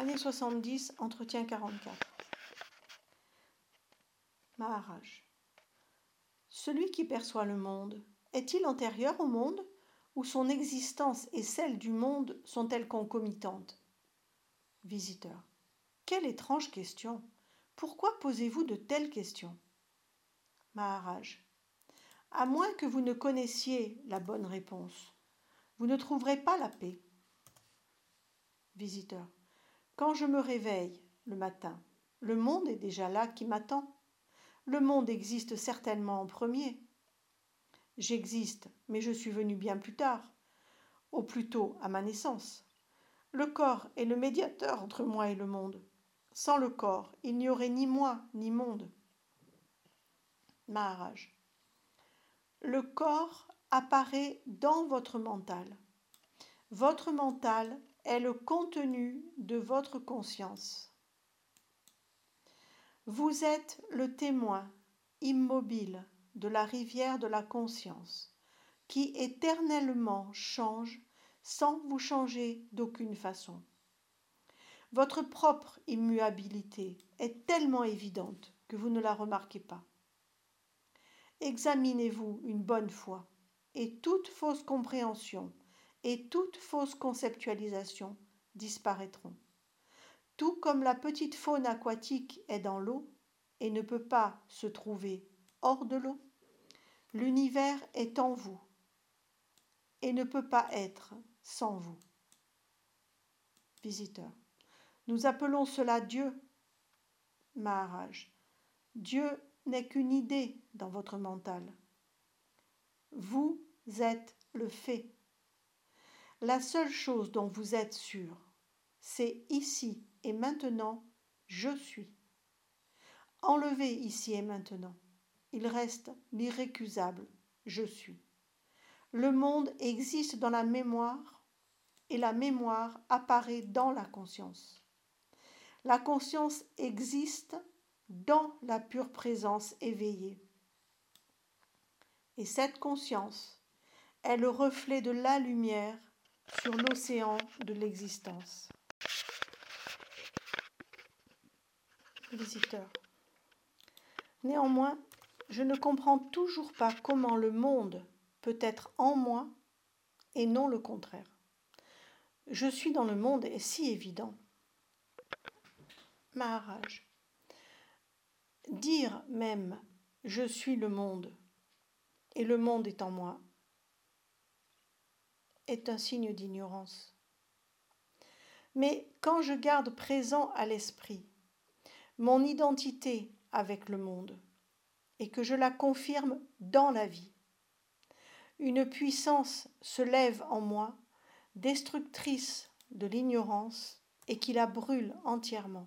Année 70, entretien 44. Maharaj. Celui qui perçoit le monde, est-il antérieur au monde ou son existence et celle du monde sont-elles concomitantes? Visiteur. Quelle étrange question! Pourquoi posez-vous de telles questions? Maharaj. À moins que vous ne connaissiez la bonne réponse, vous ne trouverez pas la paix. Visiteur. Quand je me réveille le matin, le monde est déjà là qui m'attend. Le monde existe certainement en premier. J'existe, mais je suis venu bien plus tard, au plus tôt à ma naissance. Le corps est le médiateur entre moi et le monde. Sans le corps, il n'y aurait ni moi ni monde. Maharaj. Le corps apparaît dans votre mental. Votre mental est le contenu de votre conscience. Vous êtes le témoin immobile de la rivière de la conscience qui éternellement change sans vous changer d'aucune façon. Votre propre immuabilité est tellement évidente que vous ne la remarquez pas. Examinez-vous une bonne fois et toute fausse compréhension et toute fausse conceptualisation disparaîtront. Tout comme la petite faune aquatique est dans l'eau et ne peut pas se trouver hors de l'eau, l'univers est en vous et ne peut pas être sans vous. Visiteur. Nous appelons cela Dieu. Maharaj. Dieu n'est qu'une idée dans votre mental. Vous êtes le fait. La seule chose dont vous êtes sûr, c'est ici et maintenant, je suis. Enlevez ici et maintenant. Il reste l'irrécusable je suis. Le monde existe dans la mémoire et la mémoire apparaît dans la conscience. La conscience existe dans la pure présence éveillée. Et cette conscience est le reflet de la lumière sur l'océan de l'existence. Visiteur. Néanmoins, je ne comprends toujours pas comment le monde peut être en moi et non le contraire. Je suis dans le monde est si évident. Maharaj. Dire même « je suis le monde » et le monde est en moi est un signe d'ignorance. Mais quand je garde présent à l'esprit mon identité avec le monde et que je la confirme dans la vie, une puissance se lève en moi, destructrice de l'ignorance et qui la brûle entièrement.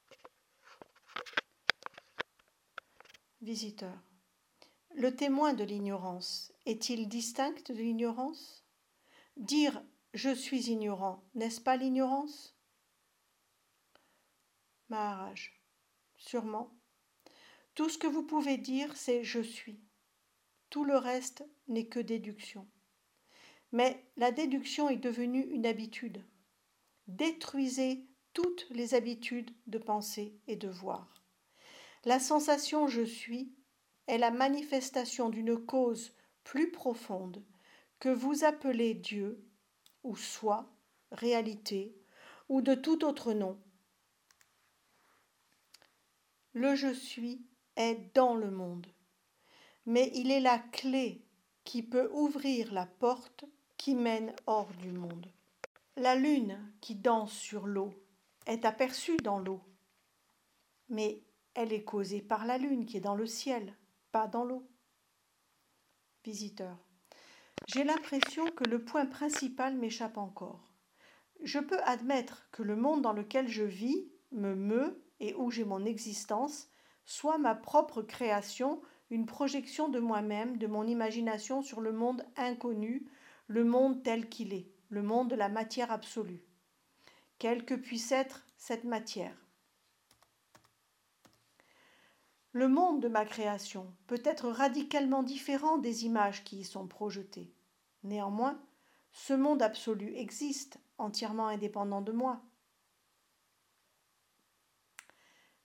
Visiteur. Le témoin de l'ignorance est-il distinct de l'ignorance? Dire « je suis ignorant » n'est-ce pas l'ignorance? Maharaj. Sûrement. Tout ce que vous pouvez dire, c'est « je suis ». Tout le reste n'est que déduction. Mais la déduction est devenue une habitude. Détruisez toutes les habitudes de penser et de voir. La sensation « je suis » est la manifestation d'une cause plus profonde que vous appelez Dieu, ou soi, réalité, ou de tout autre nom. Le je suis est dans le monde, mais il est la clé qui peut ouvrir la porte qui mène hors du monde. La lune qui danse sur l'eau est aperçue dans l'eau, mais elle est causée par la lune qui est dans le ciel, pas dans l'eau. Visiteur. J'ai l'impression que le point principal m'échappe encore. Je peux admettre que le monde dans lequel je vis, me meut et où j'ai mon existence, soit ma propre création, une projection de moi-même, de mon imagination sur le monde inconnu, le monde tel qu'il est, le monde de la matière absolue. Quelle que puisse être cette matière. Le monde de ma création peut être radicalement différent des images qui y sont projetées. Néanmoins, ce monde absolu existe, entièrement indépendant de moi.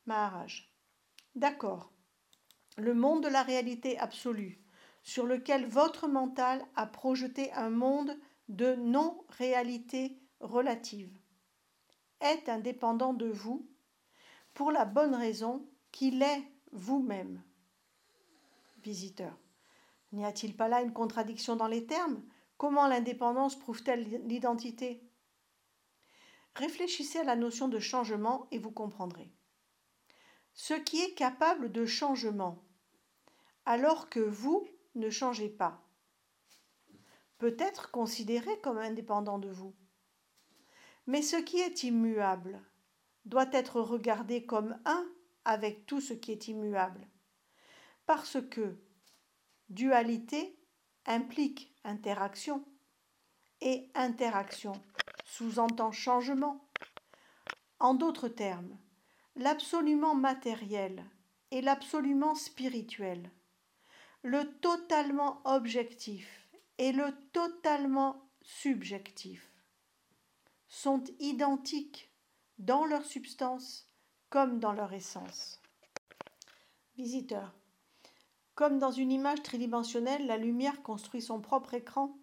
Maharaj. D'accord. Le monde de la réalité absolue, sur lequel votre mental a projeté un monde de non-réalité relative, est indépendant de vous pour la bonne raison qu'il est vous-même. Visiteur. N'y a-t-il pas là une contradiction dans les termes? Comment l'indépendance prouve-t-elle l'identité? Réfléchissez à la notion de changement et vous comprendrez. Ce qui est capable de changement, alors que vous ne changez pas, peut être considéré comme indépendant de vous. Mais ce qui est immuable doit être regardé comme un avec tout ce qui est immuable, parce que dualité implique interaction, et interaction sous-entend changement. En d'autres termes, l'absolument matériel et l'absolument spirituel, le totalement objectif et le totalement subjectif sont identiques dans leur substance comme dans leur essence. Visiteur. Comme dans une image tridimensionnelle, la lumière construit son propre écran.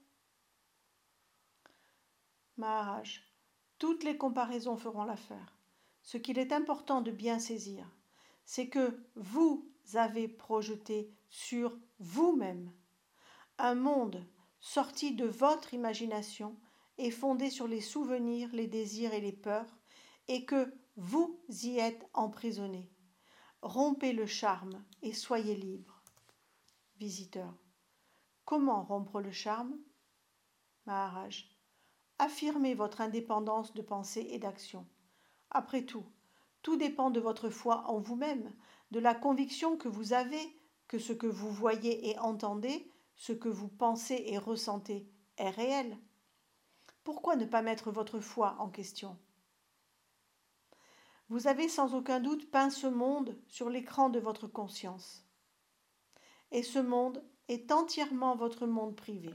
Maharaj. Toutes les comparaisons feront l'affaire. Ce qu'il est important de bien saisir, c'est que vous avez projeté sur vous-même un monde sorti de votre imagination et fondé sur les souvenirs, les désirs et les peurs, et que vous y êtes emprisonné. Rompez le charme et soyez libre. Visiteur. Comment rompre le charme? Maharaj. Affirmez votre indépendance de pensée et d'action. Après tout, tout dépend de votre foi en vous-même, de la conviction que vous avez que ce que vous voyez et entendez, ce que vous pensez et ressentez est réel. Pourquoi ne pas mettre votre foi en question? Vous avez sans aucun doute peint ce monde sur l'écran de votre conscience. Et ce monde est entièrement votre monde privé.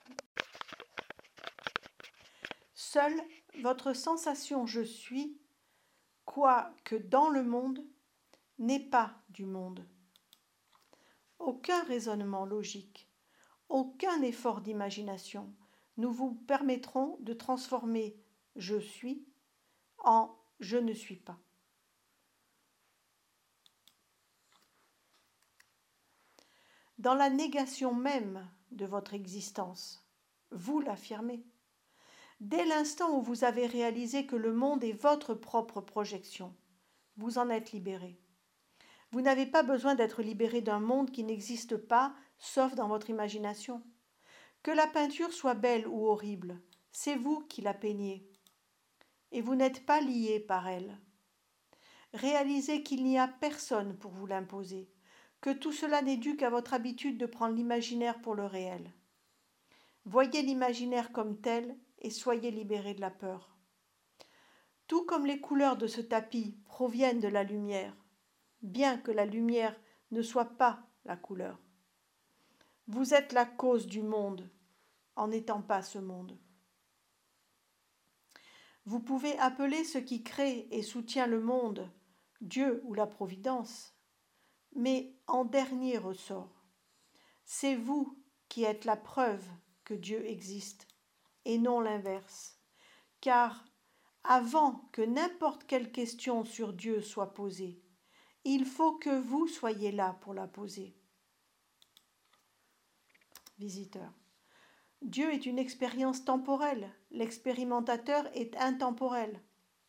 Seule votre sensation je suis, quoique dans le monde, n'est pas du monde. Aucun raisonnement logique, aucun effort d'imagination ne vous permettront de transformer je suis en je ne suis pas. Dans la négation même de votre existence, vous l'affirmez. Dès l'instant où vous avez réalisé que le monde est votre propre projection, vous en êtes libéré. Vous n'avez pas besoin d'être libéré d'un monde qui n'existe pas, sauf dans votre imagination. Que la peinture soit belle ou horrible, c'est vous qui la peignez. Et vous n'êtes pas lié par elle. Réalisez qu'il n'y a personne pour vous l'imposer, que tout cela n'est dû qu'à votre habitude de prendre l'imaginaire pour le réel. Voyez l'imaginaire comme tel et soyez libérés de la peur. Tout comme les couleurs de ce tapis proviennent de la lumière, bien que la lumière ne soit pas la couleur. Vous êtes la cause du monde, en n'étant pas ce monde. Vous pouvez appeler ce qui crée et soutient le monde Dieu ou la Providence, mais en dernier ressort, c'est vous qui êtes la preuve que Dieu existe, et non l'inverse, car avant que n'importe quelle question sur Dieu soit posée, il faut que vous soyez là pour la poser. Visiteur. Dieu est une expérience temporelle, l'expérimentateur est intemporel.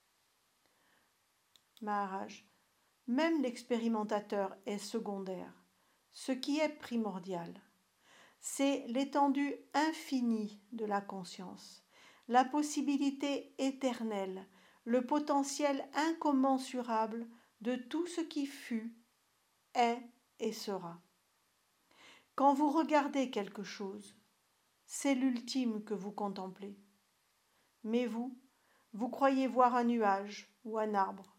Maharaj. Même l'expérimentateur est secondaire. Ce qui est primordial, c'est l'étendue infinie de la conscience, la possibilité éternelle, le potentiel incommensurable de tout ce qui fut, est et sera. Quand vous regardez quelque chose, c'est l'ultime que vous contemplez. Mais vous croyez voir un nuage ou un arbre.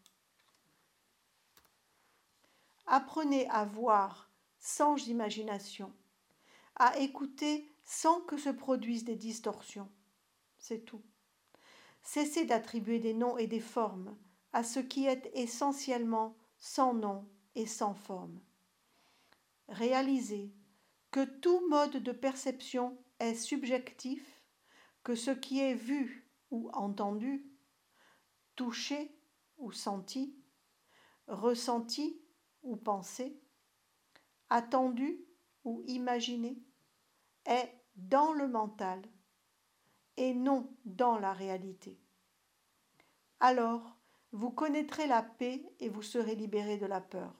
Apprenez à voir sans imagination, à écouter sans que se produisent des distorsions. C'est tout. Cessez d'attribuer des noms et des formes à ce qui est essentiellement sans nom et sans forme. Réalisez que tout mode de perception est subjectif, que ce qui est vu ou entendu, touché ou senti, ressenti ou pensé, attendu ou imaginé, est dans le mental et non dans la réalité. Alors, vous connaîtrez la paix et vous serez libéré de la peur.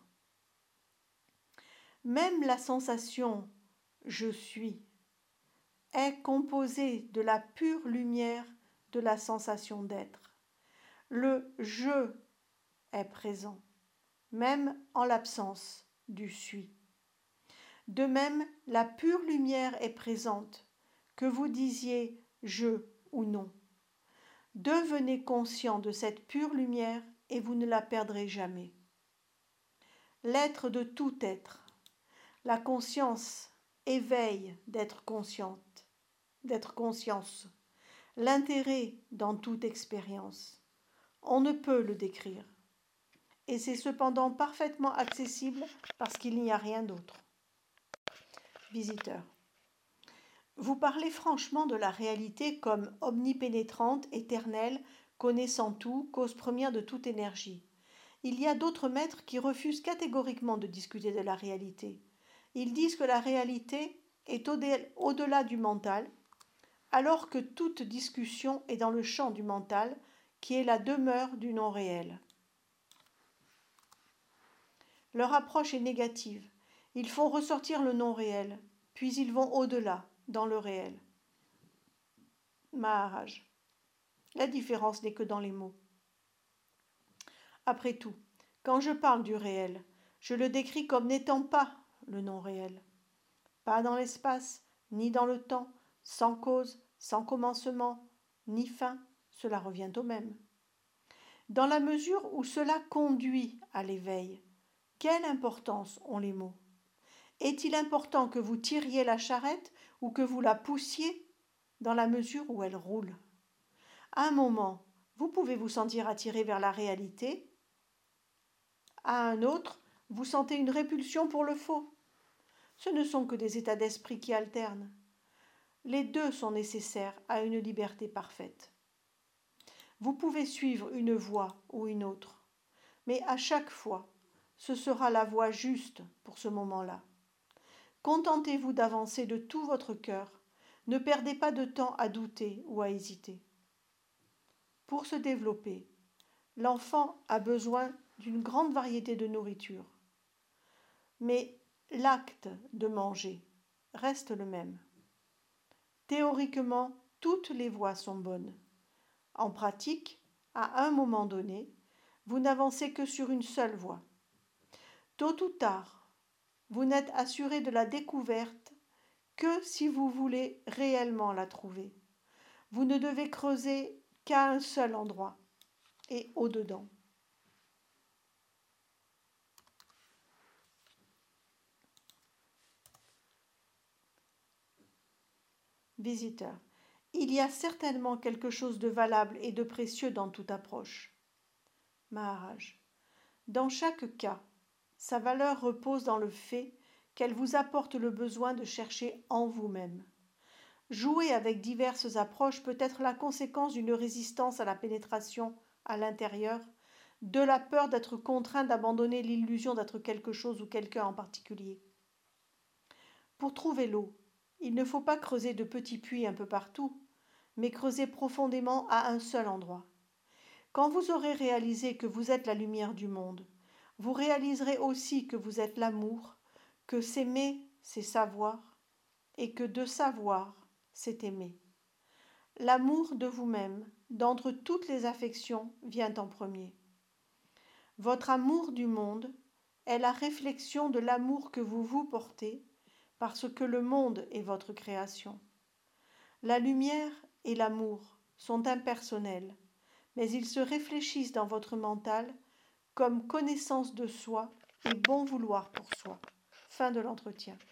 Même la sensation « je suis » est composée de la pure lumière de la sensation d'être. Le « je » est présent, même en l'absence du « suis ». De même, la pure lumière est présente, que vous disiez « je » ou non. Devenez conscient de cette pure lumière et vous ne la perdrez jamais. L'être de tout être, la conscience éveille d'être consciente, d'être conscience, l'intérêt dans toute expérience. On ne peut le décrire. Et c'est cependant parfaitement accessible parce qu'il n'y a rien d'autre. Visiteur. Vous parlez franchement de la réalité comme omnipénétrante, éternelle, connaissant tout, cause première de toute énergie. Il y a d'autres maîtres qui refusent catégoriquement de discuter de la réalité. Ils disent que la réalité est au-delà du mental, alors que toute discussion est dans le champ du mental, qui est la demeure du non-réel. Leur approche est négative. Ils font ressortir le non-réel, puis ils vont au-delà, dans le réel. Maharaj. La différence n'est que dans les mots. Après tout, quand je parle du réel, je le décris comme n'étant pas le non-réel. Pas dans l'espace, ni dans le temps, sans cause, sans commencement, ni fin, cela revient au même. Dans la mesure où cela conduit à l'éveil, quelle importance ont les mots? Est-il important que vous tiriez la charrette ou que vous la poussiez dans la mesure où elle roule? À un moment, vous pouvez vous sentir attiré vers la réalité. À un autre, vous sentez une répulsion pour le faux. Ce ne sont que des états d'esprit qui alternent. Les deux sont nécessaires à une liberté parfaite. Vous pouvez suivre une voie ou une autre, mais à chaque fois, ce sera la voie juste pour ce moment-là. Contentez-vous d'avancer de tout votre cœur. Ne perdez pas de temps à douter ou à hésiter. Pour se développer, l'enfant a besoin d'une grande variété de nourriture. Mais l'acte de manger reste le même. Théoriquement, toutes les voies sont bonnes. En pratique, à un moment donné, vous n'avancez que sur une seule voie. Tôt ou tard, vous n'êtes assuré de la découverte que si vous voulez réellement la trouver. Vous ne devez creuser qu'à un seul endroit et au-dedans. Visiteur. Il y a certainement quelque chose de valable et de précieux dans toute approche. Maharaj. Dans chaque cas, sa valeur repose dans le fait qu'elle vous apporte le besoin de chercher en vous-même. Jouer avec diverses approches peut être la conséquence d'une résistance à la pénétration à l'intérieur, de la peur d'être contraint d'abandonner l'illusion d'être quelque chose ou quelqu'un en particulier. Pour trouver l'eau, il ne faut pas creuser de petits puits un peu partout, mais creuser profondément à un seul endroit. Quand vous aurez réalisé que vous êtes la lumière du monde, vous réaliserez aussi que vous êtes l'amour, que s'aimer, c'est savoir, et que de savoir, c'est aimer. L'amour de vous-même, d'entre toutes les affections, vient en premier. Votre amour du monde est la réflexion de l'amour que vous vous portez, parce que le monde est votre création. La lumière et l'amour sont impersonnels, mais ils se réfléchissent dans votre mental comme connaissance de soi et bon vouloir pour soi. Fin de l'entretien.